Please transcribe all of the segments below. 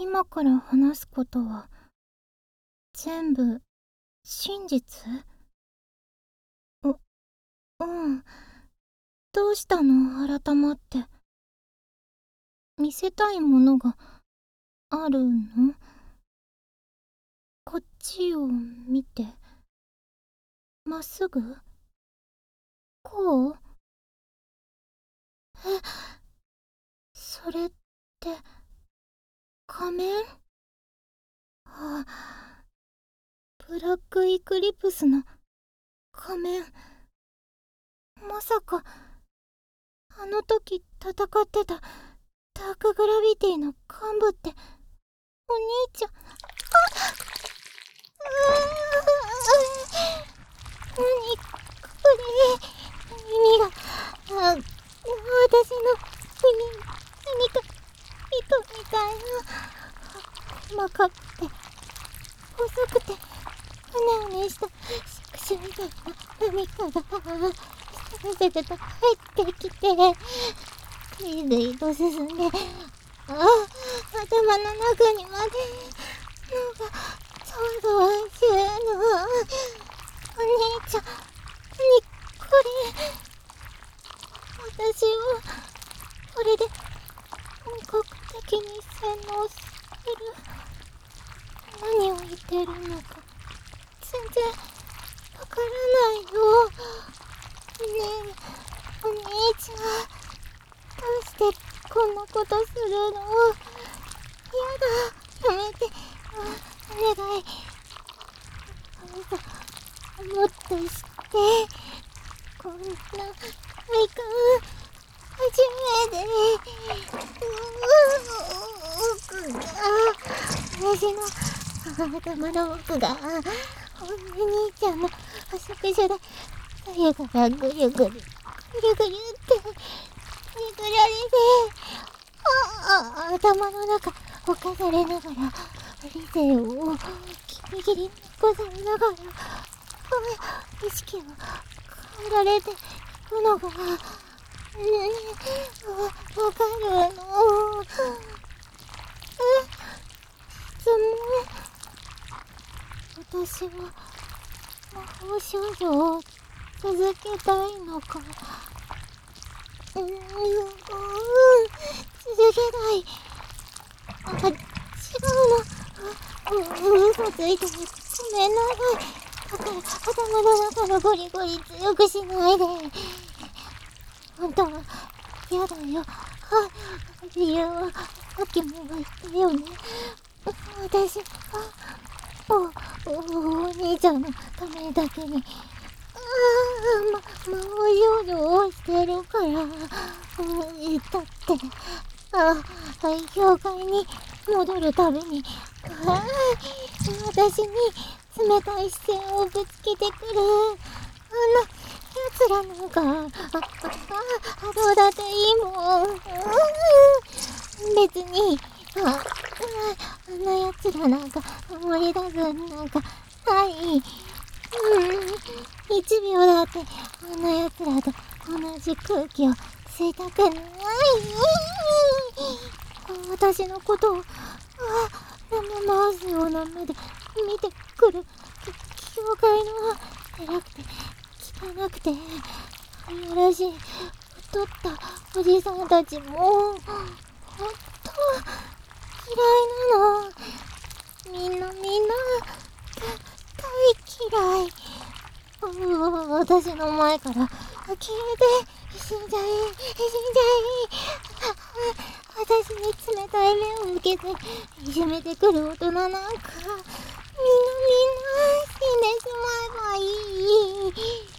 今から話すことは全部真実？うん。どうしたの改まって。見せたいものがあるの？こっちを見て。まっすぐ？こう？それって仮面？あ、ブラックイクリプスの仮面。まさかあの時戦ってたダークグラビティの幹部ってお兄ちゃん。何これ。耳が、私の耳、何か糸みたいな。細かくて細くてうねうねした触手みたいな何かがせせと入ってきて、ぐいぐいと進んで、頭の中にまでなんかゾワゾワするの。お兄ちゃん、何これ。私をこれで本格的に洗脳する。何を言ってるのか全然わからないよ。ねえ、お兄ちゃん、どうしてこんなことするの？やだ、やめて、お願い。もっとして、こんな体感初めて。私の頭の奥がお兄ちゃんのお食事で左右からぐるぐるぐるぐるって巡られて、頭の中侵されながら理性をギリギリ残されながら意識を変えられていくのがわかるの。質問。私は魔法少女を続けたいのか？続けない。違うの。嘘ついてる。ごめんなさい。だから頭の中のゴリゴリ強くしないで。本当は嫌だよ。理由はさっきも言ったよね。私お兄ちゃんのためだけに魔法少女をしてるから。だって教会に戻るたびに私に冷たい視線をぶつけてくる奴らなんかどうだっていいもん。別にあんな奴らなんか思い出すなんかない。一秒だってあんな奴らと同じ空気を吸いたくない。私のことを生回すような目で見てくる教会の偉くて汚くていやらしい太ったおじさんたちもほんと嫌いなの。みんな大嫌い。私の前から消えて死んじゃえ。私に冷たい目を向けていじめてくる大人なんかみんな死んでしまえばいい。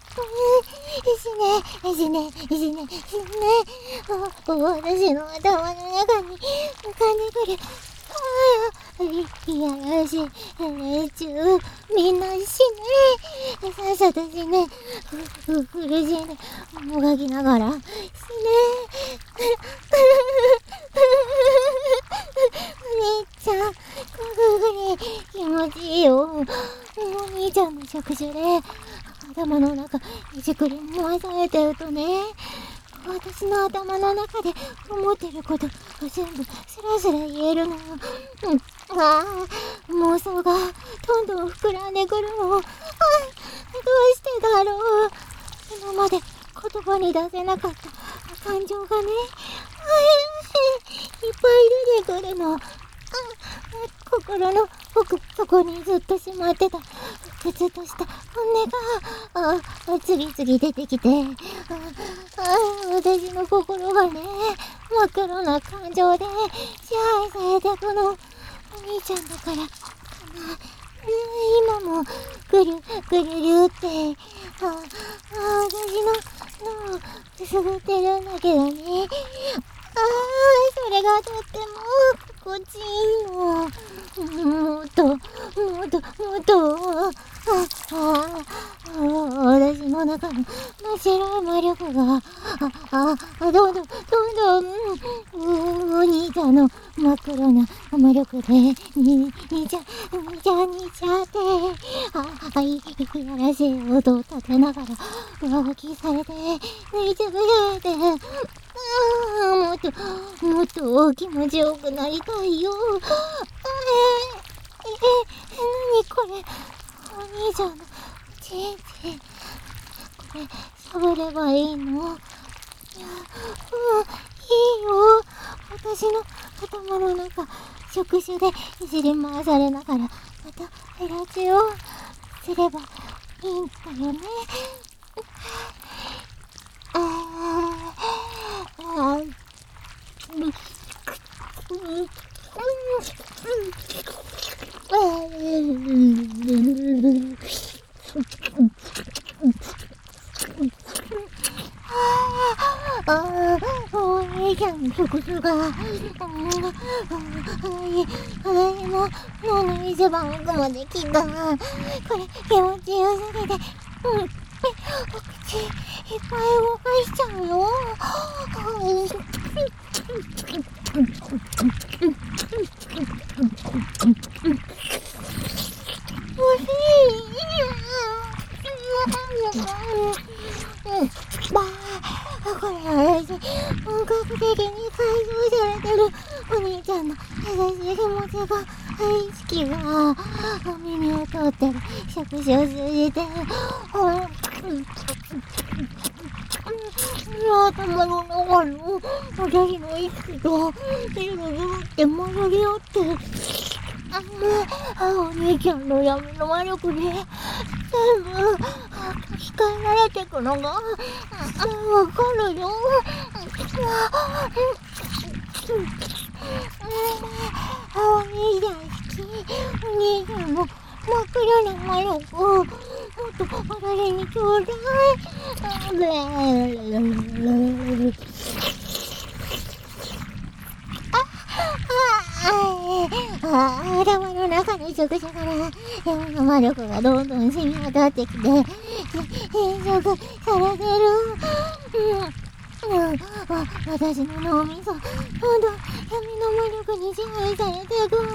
死ね。私の頭の中に浮かんでくるいやらしい連中みんな死ね。さっさと死ね。苦しんでもがきながら死ね。お兄ちゃん気持ちいいよ。お兄ちゃんの触手で頭の中いじくり回されてるとね、私私の頭の中で思ってること全部スラスラ言えるの。妄想がどんどん膨らんでくるの。どうしてだろう。今まで言葉に出せなかった感情がね、いっぱい出てくるの。心の奥底にずっとしまってたふつとした本音が次々出てきて、私の心がね、真っ黒な感情で支配されてくの。お兄ちゃんだからかな。今もぐるぐるるって私の脳をくすぐってるんだけどね。それがとっても心地いいの。もっと私の中の真っ白い魔力がどんどんお兄ちゃんの真っ黒な魔力でにちゃってやらしい音を立てながら上書きされて抜いてくれて、もっと気持ちよくなりたいよ。何これ、お兄ちゃんのちんちん、これしゃぶればいいの？いや、いいよ。私の頭の中触手でいじり回されながらまたフェラチオをすればいいんだよね。お兄ちゃんの触手が私も脳の一番奥まで来た。これ気持ちよすぎてお口いっぱい動かしちゃうよ。これ私本格的に改造されてるお兄ちゃんの優しい気持ちが意識が耳を通ってる触手を通じて頭の中の私の意識とぐるぐるって混ざり合ってお兄ちゃんの闇の魔力で全部書き換えられてくのがわかるよ。お兄ちゃん好き。お兄ちゃんの真っ黒な魔力もっと私にちょうだい。頭の中の触手から闇の魔力がどんどん染み渡ってきて変色されてる。私の脳みそどんどん闇の魔力に支配されていく。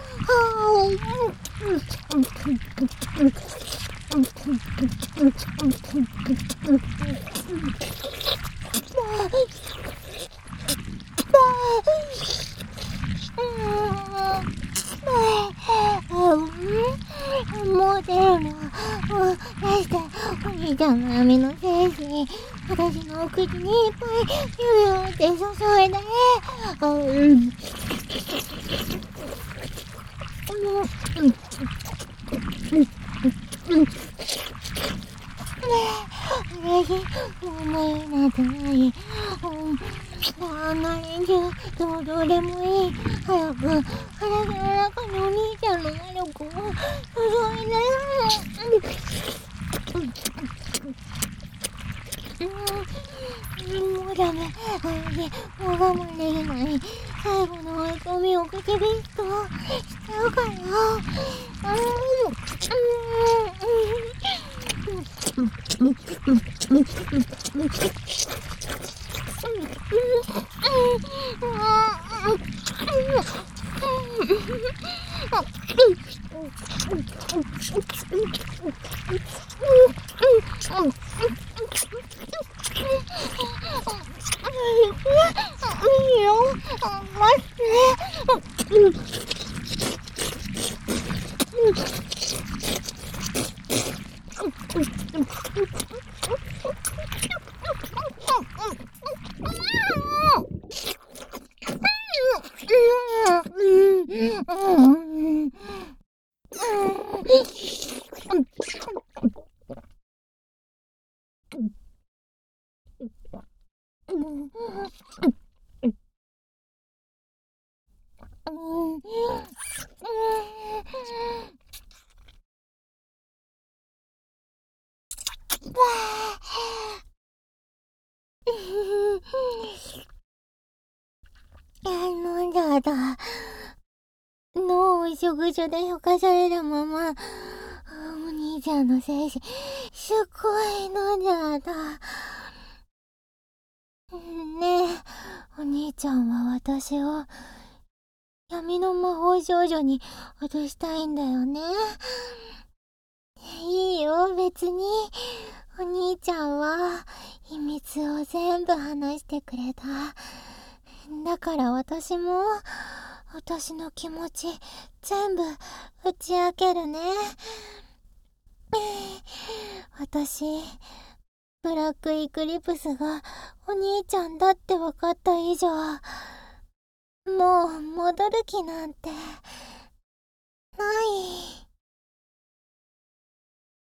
もう出るの。出してお兄ちゃんの闇の精子私のお口にいっぱい指をって注いで私もう迷いなんてない。あんな連中どうでもいい。早く体の中にお兄ちゃんの魔力を注いで。もうダメ。もう我慢できない。最後の追い込みを口ビストしちゃうから。 いいよ、待って。やだ。脳をしょぐしょで溶かされたまま、お兄ちゃんの精子、すごいのじゃだ。ねえ、お兄ちゃんは私を闇の魔法少女に脅したいんだよね。いいよ、別に。お兄ちゃんは秘密を全部話してくれた。だから私も私の気持ち全部打ち明けるね。私ブラックイクリプスがお兄ちゃんだって分かった以上、もう戻る気なんてない。